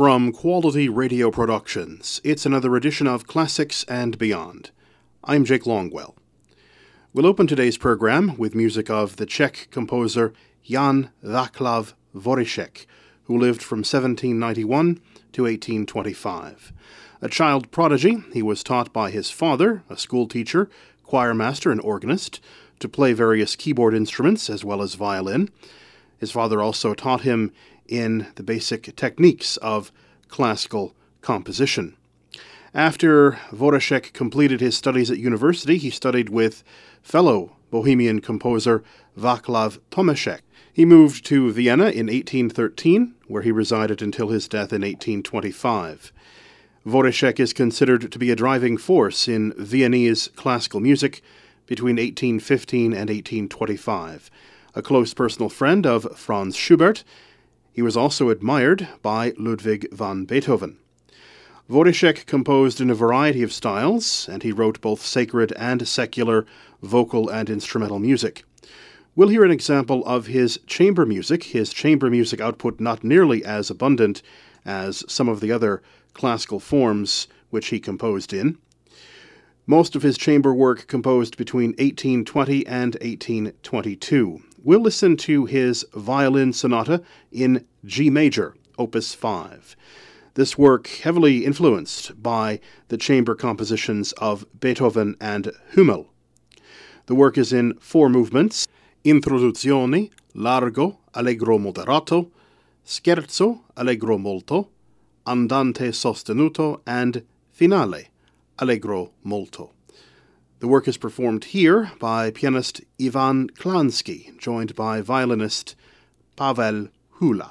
From Quality Radio Productions, it's another edition of Classics and Beyond. I'm Jake Longwell. We'll open today's program with music of the Czech composer Jan Václav Dvořák, who lived from 1791 to 1825. A child prodigy, he was taught by his father, a schoolteacher, choir master, and organist, to play various keyboard instruments as well as violin. His father also taught him in the basic techniques of classical composition. After Dvořák completed his studies at university, he studied with fellow Bohemian composer Václav Tomášek. He moved to Vienna in 1813, where he resided until his death in 1825. Dvořák is considered to be a driving force in Viennese classical music between 1815 and 1825. A close personal friend of Franz Schubert, he was also admired by Ludwig van Beethoven. Dvořák composed in a variety of styles, and he wrote both sacred and secular vocal and instrumental music. We'll hear an example of his chamber music output not nearly as abundant as some of the other classical forms which he composed in. Most of his chamber work composed between 1820 and 1822. We'll listen to his violin sonata in G major, Opus 5. This work heavily influenced by the chamber compositions of Beethoven and Hummel. The work is in 4 movements: Introduzione, Largo, Allegro moderato, Scherzo, Allegro molto, Andante sostenuto, and Finale, Allegro molto. The work is performed here by pianist Ivan Klansky, joined by violinist Pavel Hula.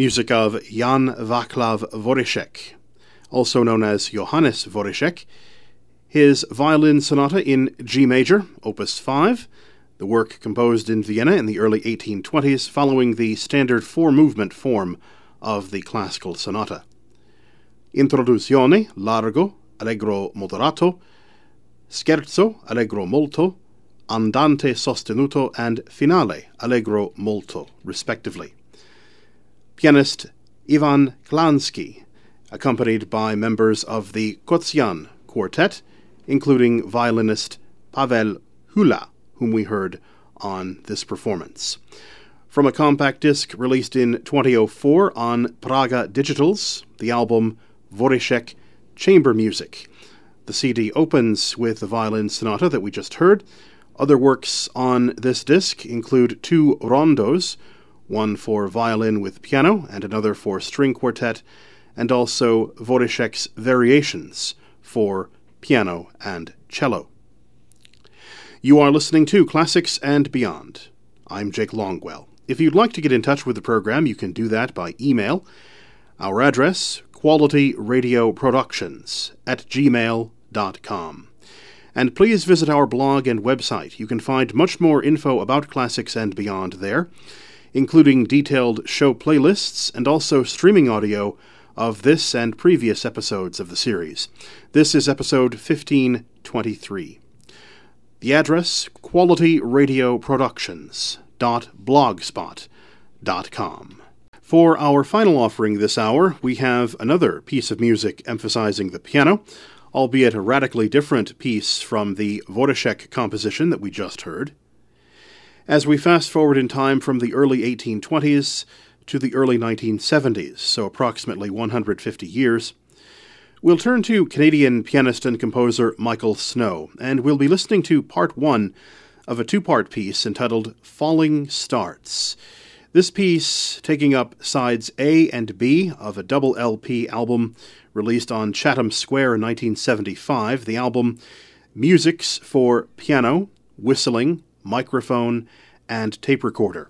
music of Jan Vaclav Voryšek, also known as Johannes Voryšek, his violin sonata in G major, Opus 5, the work composed in Vienna in the early 1820s following the standard four-movement form of the classical sonata. Introduzione, largo, allegro moderato, scherzo, allegro molto, andante sostenuto, and finale, allegro molto, respectively. Pianist Ivan Klansky, accompanied by members of the Kocian Quartet, including violinist Pavel Hula, whom we heard on this performance. From a compact disc released in 2004 on Praga Digitals, the album Voryšek Chamber Music. The CD opens with the violin sonata that we just heard. Other works on this disc include two rondos, one for violin with piano and another for string quartet, and also Voryšek's variations for piano and cello. You are listening to Classics and Beyond. I'm Jake Longwell. If you'd like to get in touch with the program, you can do that by email. Our address, qualityradioproductions@gmail.com. And please visit our blog and website. You can find much more info about Classics and Beyond there, including detailed show playlists and also streaming audio of this and previous episodes of the series. This is episode 1523. The address, qualityradioproductions.blogspot.com. For our final offering this hour, we have another piece of music emphasizing the piano, albeit a radically different piece from the Voryšek composition that we just heard. As we fast forward in time from the early 1820s to the early 1970s, so approximately 150 years, we'll turn to Canadian pianist and composer Michael Snow, and we'll be listening to part one of a two-part piece entitled Falling Starts. This piece taking up sides A and B of a double LP album released on Chatham Square in 1975, the album Musics for Piano, Whistling, Microphone, and Tape Recorder.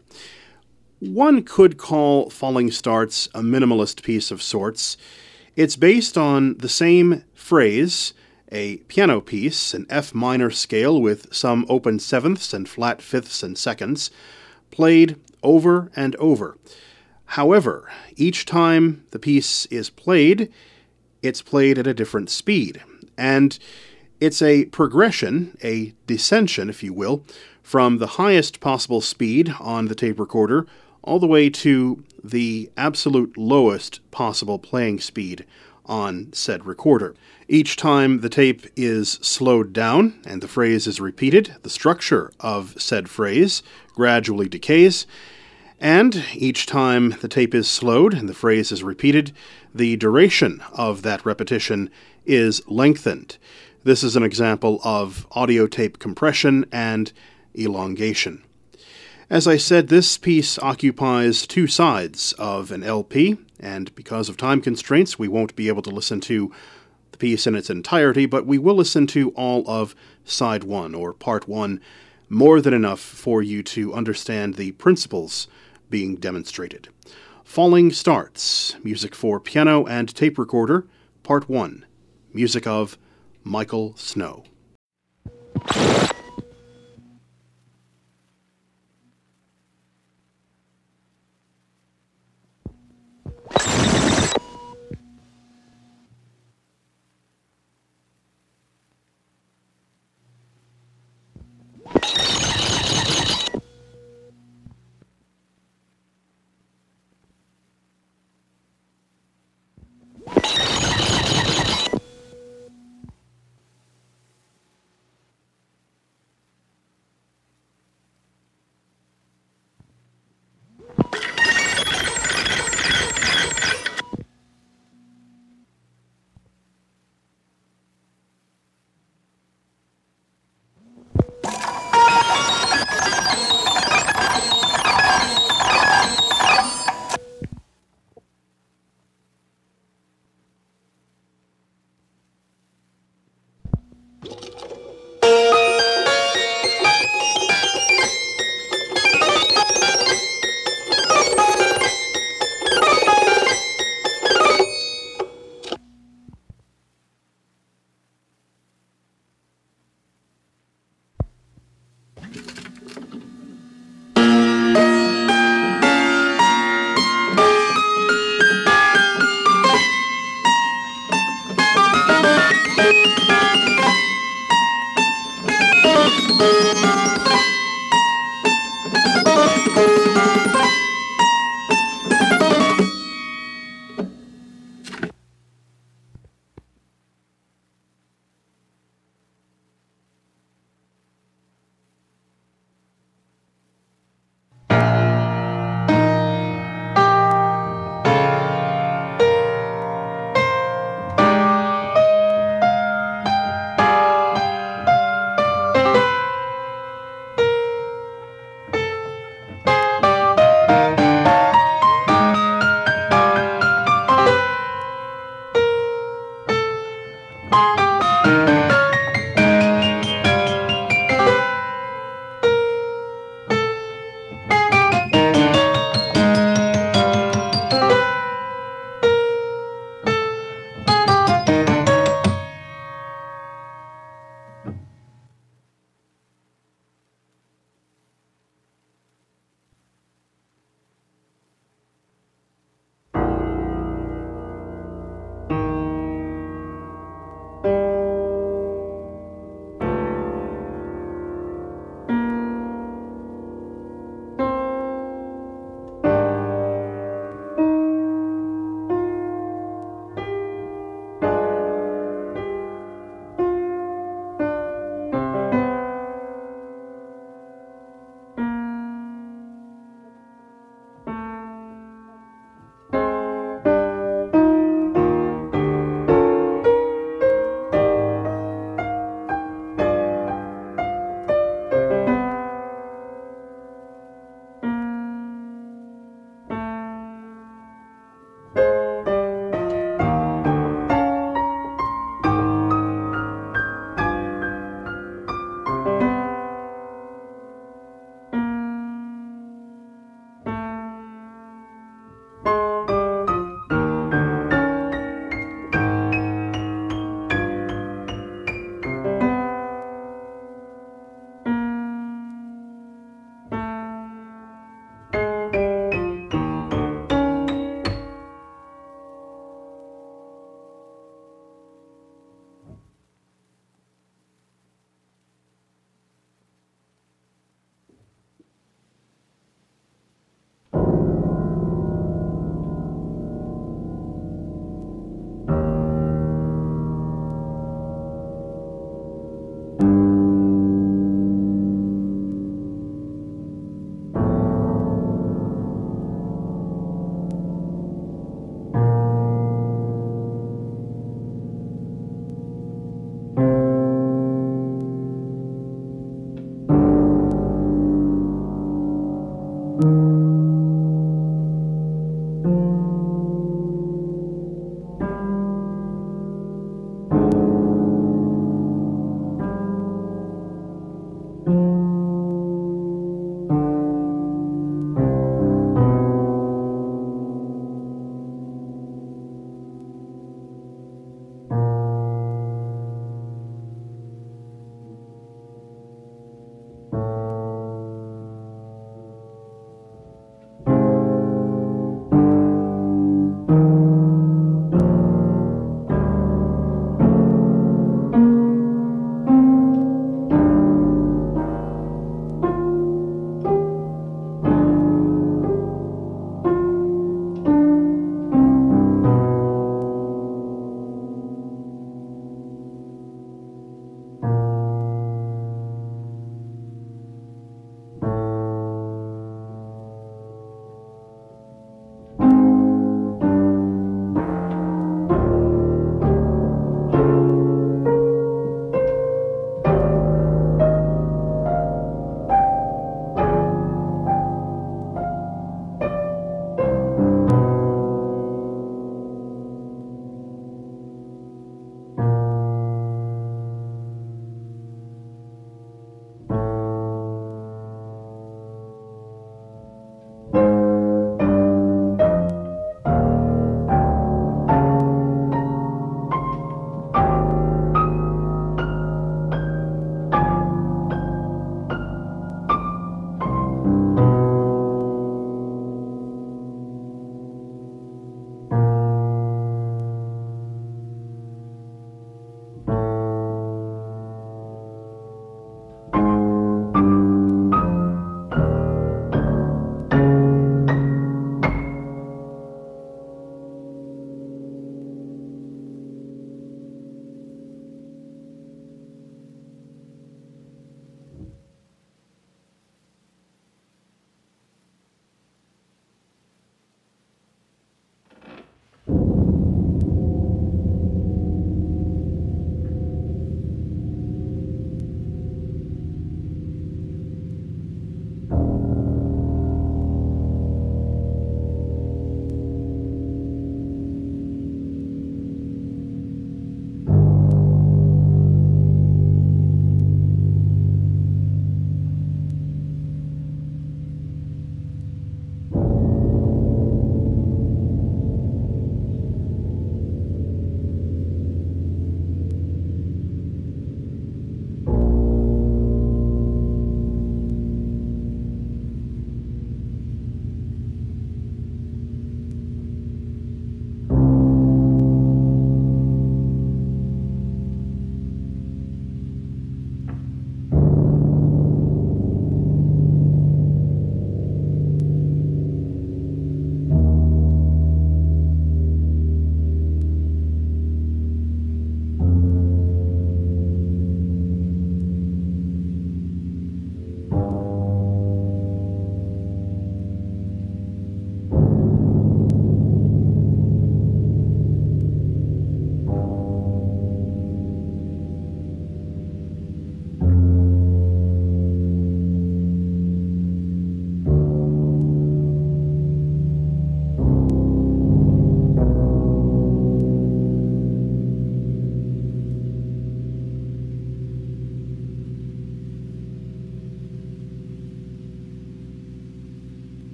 One could call Falling Starts a minimalist piece of sorts. It's based on the same phrase, a piano piece, an F minor scale with some open sevenths and flat fifths and seconds, played over and over. However, each time the piece is played, it's played at a different speed. And it's a progression, a descension, if you will, from the highest possible speed on the tape recorder all the way to the absolute lowest possible playing speed on said recorder. Each time the tape is slowed down and the phrase is repeated, the structure of said phrase gradually decays, and each time the tape is slowed and the phrase is repeated, the duration of that repetition is lengthened. This is an example of audio tape compression and elongation. As I said, this piece occupies two sides of an LP, and because of time constraints, we won't be able to listen to the piece in its entirety, but we will listen to all of side one, or part one, more than enough for you to understand the principles being demonstrated. Falling Starts, music for piano and tape recorder, part one, music of Michael Snow.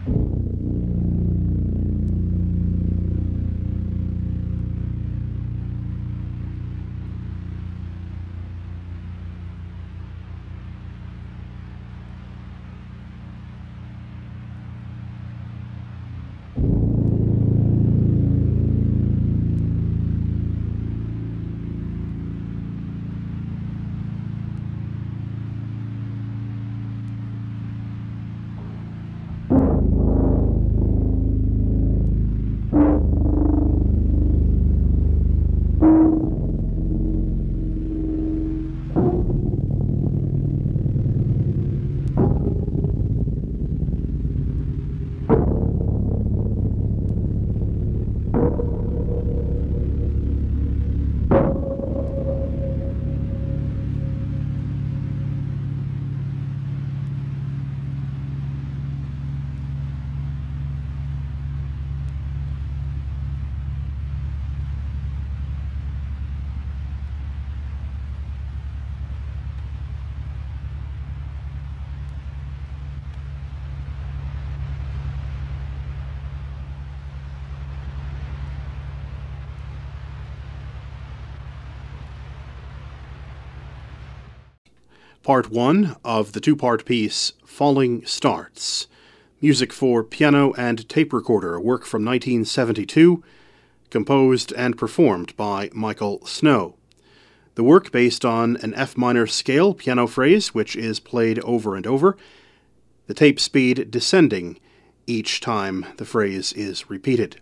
Part 1 of the two-part piece Falling Starts, music for piano and tape recorder, a work from 1972, composed and performed by Michael Snow. The work based on an F minor scale piano phrase, which is played over and over, the tape speed descending each time the phrase is repeated.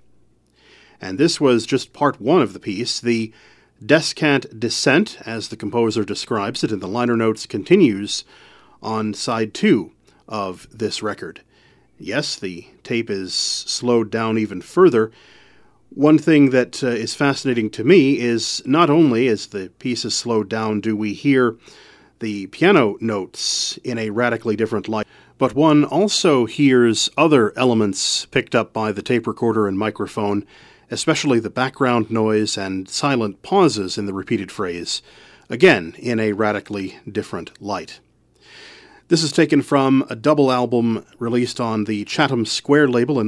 And this was just part 1 of the piece. The descant descent, as the composer describes it in the liner notes, continues on side 2 of this record. Yes, the tape is slowed down even further. One thing that is fascinating to me is not only as the piece is slowed down do we hear the piano notes in a radically different light, but one also hears other elements picked up by the tape recorder and microphone, especially the background noise and silent pauses in the repeated phrase, again in a radically different light. This is taken from a double album released on the Chatham Square label in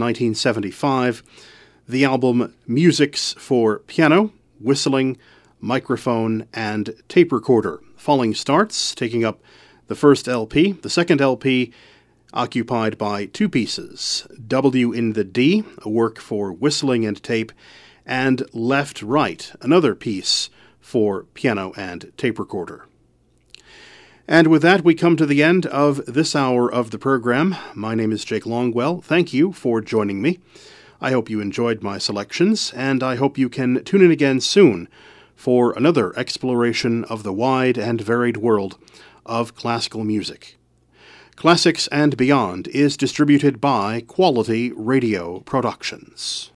1975, the album Musics for Piano, Whistling, Microphone, and Tape Recorder. Falling Starts, taking up the first LP. The second LP occupied by 2 pieces, W in the D, a work for whistling and tape, and Left Right, another piece for piano and tape recorder. And with that, we come to the end of this hour of the program. My name is Jake Longwell. Thank you for joining me. I hope you enjoyed my selections, and I hope you can tune in again soon for another exploration of the wide and varied world of classical music. Classics and Beyond is distributed by Quality Radio Productions.